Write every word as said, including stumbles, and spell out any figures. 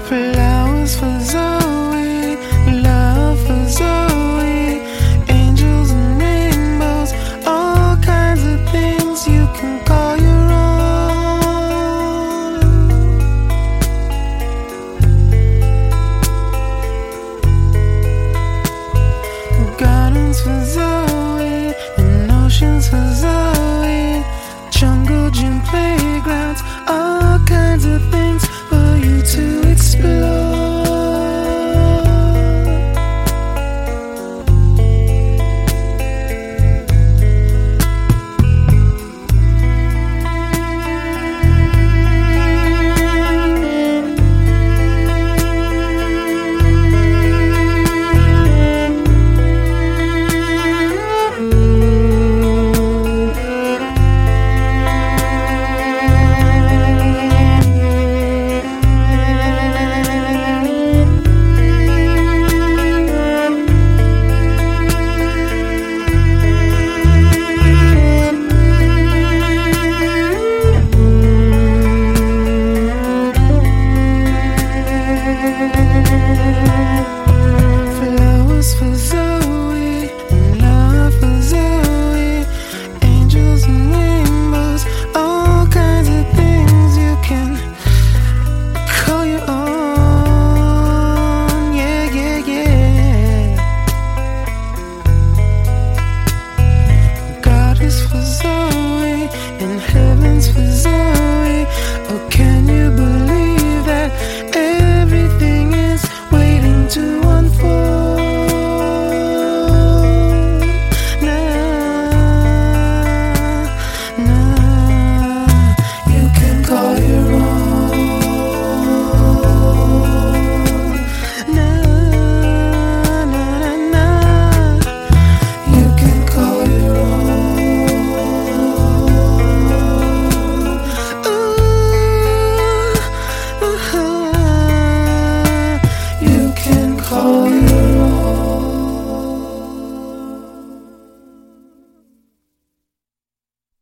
Flowers for Zoe, love for Zoe, angels and rainbows, all kinds of things you can call your own. Gardens for Zoe, and oceans for Zoe, jungle gym playgrounds, all kinds of things for you to explore. Flowers for Zoe, and love for Zoe, angels and rainbows, all kinds of things you can call your own. Yeah, yeah, yeah. God is for Zoe, and heaven's for Zoe. Okay.